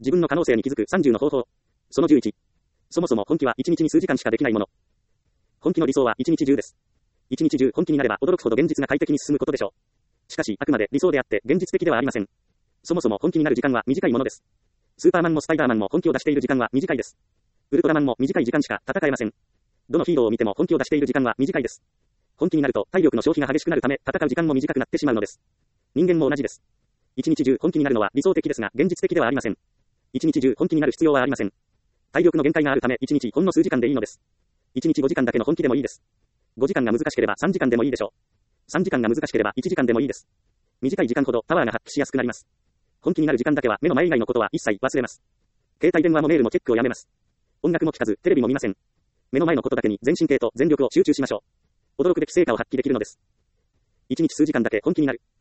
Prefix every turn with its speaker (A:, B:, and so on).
A: 自分の可能性に気づく30の方法。その11。そもそも本気は1日に数時間しかできないもの。本気の理想は1日中です。1日中本気になれば驚くほど現実が快適に進むことでしょう。しかし、あくまで理想であって現実的ではありません。そもそも本気になる時間は短いものです。スーパーマンもスパイダーマンも本気を出している時間は短いです。ウルトラマンも短い時間しか戦えません。どのヒーローを見ても本気を出している時間は短いです。本気になると体力の消費が激しくなるため戦う時間も短くなってしまうのです。人間も同じです。一日中本気になるのは理想的ですが現実的ではありません。一日中本気になる必要はありません。体力の限界があるため一日ほんの数時間でいいのです。一日5時間だけの本気でもいいです。5時間が難しければ3時間でもいいでしょう。3時間が難しければ1時間でもいいです。短い時間ほどパワーが発揮しやすくなります。本気になる時間だけは目の前以外のことは一切忘れます。携帯電話もメールもチェックをやめます。音楽も聴かずテレビも見ません。目の前のことだけに全神経と全力を集中しましょう。驚くべき成果を発揮できるのです。1日数時間だけ本気になる。